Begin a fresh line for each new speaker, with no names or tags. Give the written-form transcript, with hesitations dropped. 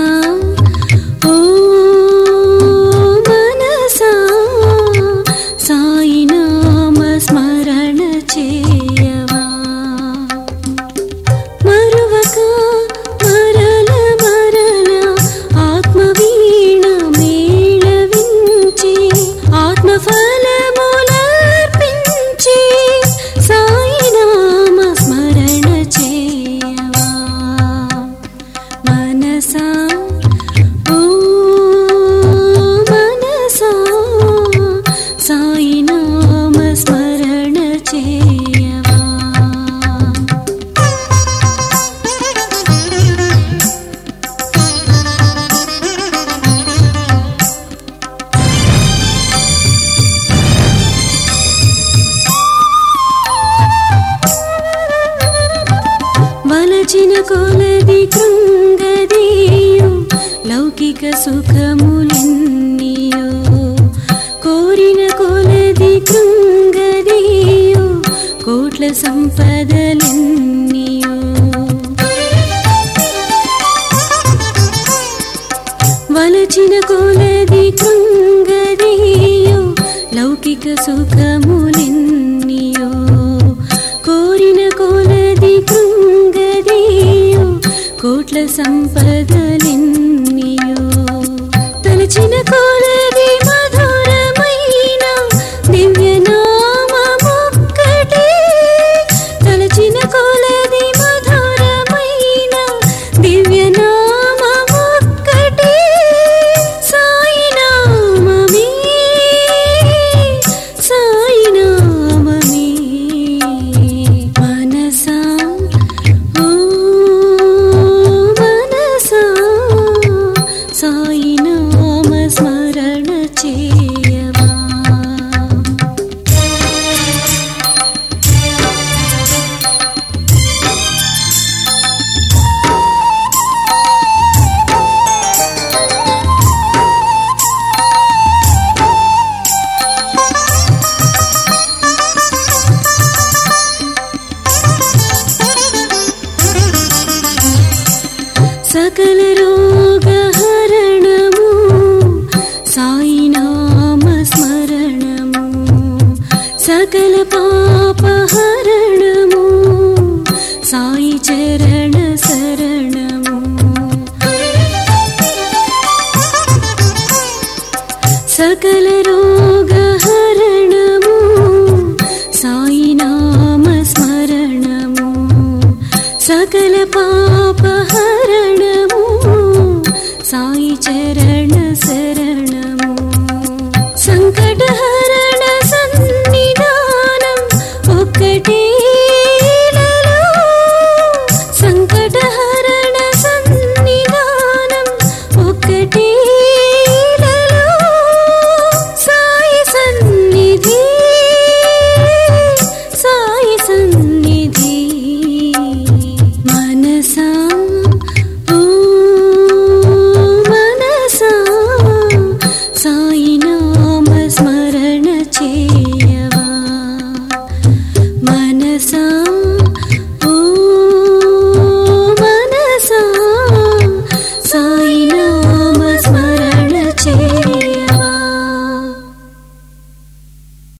ఓ మనసా సాయి నామ స్మరణ చేయవా మరువక మరల మరల ఆత్మవీణ మేళవించి ఆత్మఫలములర్పించి సాయి నామ స్మరణ చేయవా మనసా ఓ మనసా సాయి నామ స్మరణ చేయవా వలచిన కొలది కృంగదీయు లౌకిక సుఖములెన్నియో కోరిన కొలది కృంగదీయు కోట్ల సంపదలెన్నియో వలచిన కొలది కృంగదీయు లౌకిక సుఖములెన్నియో కోరిన కొలది కృంగదీయు కోట్ల సంపదలెన్నియో తలచిన కొలది మధురమైన దివ్యనామమొక్కటే తలచిన కొలది మధురమైన దివ్యనామమొక్కటే సాయి నామమే సాయి నామమే మనసా ఓ మనసా సాయి నామ స్మరణ చేయవా సకల రోగహరణము సాయి నామ స్మరణము సకల పాపహరణము సాయి చరణ శరణము సకల రోగహరణము సాయి నామ స్మరణము సకల పాపహరణము సాయి చరణ శరణము